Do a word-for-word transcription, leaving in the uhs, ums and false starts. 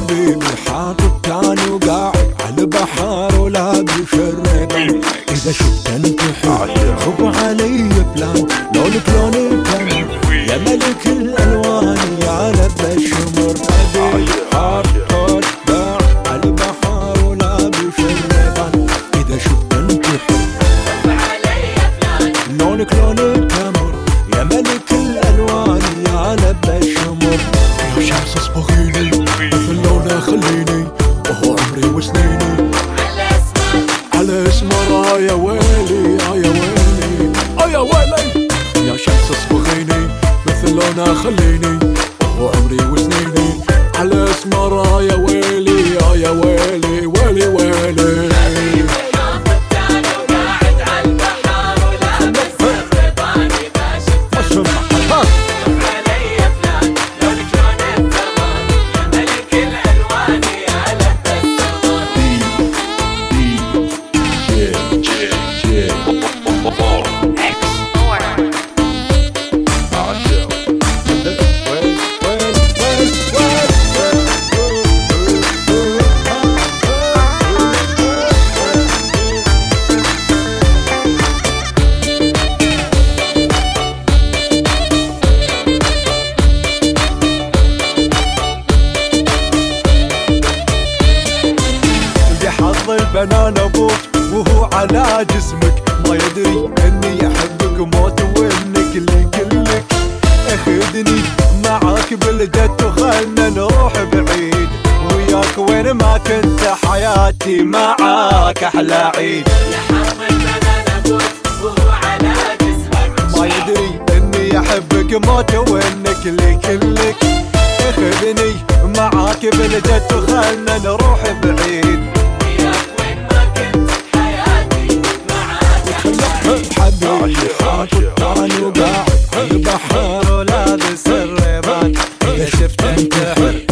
حبيبي حاطط كان وقاعد على البحر ولابس الريبان. إذا شفت انتحر خب علي بلان، لونك لون الكمر يا ملك الألوان يا لب الشمر. حبيبي حاطط باع على البحر ولابس الريبان. إذا شفت انتحر خب علي بلان، لونك لون الكمر يا ملك الألوان يا لب الشمر. يا شمس اصبغيني مثل لونه خليني، وهو عمري وسنيني على اسمر على اسمر. يا ويلي يا ويلي يا ويلي. يا شمس اصبغيني مثل لونه خليني، وهو عمري وسنيني على اسمر. يا ويلي يا ويلي ويلي ويلي. البنان ابوك وهو على جسمك، ما يدري اني احبك موت وانك اللي كلك. اخذني معاك بالجد وخلنا نروح بعيد، وياك وين ما كنت حياتي معاك احلى عيد. يا حظ البنان ابوك وهو على جسمك، ما يدري اني احبك موت وانك اللي كلك. اخذني معاك بالجد وخلنا نروح بعيد، حبيبي حاطط كان وقاعد على البحر ولابس الريبان. إذا شفت انتحر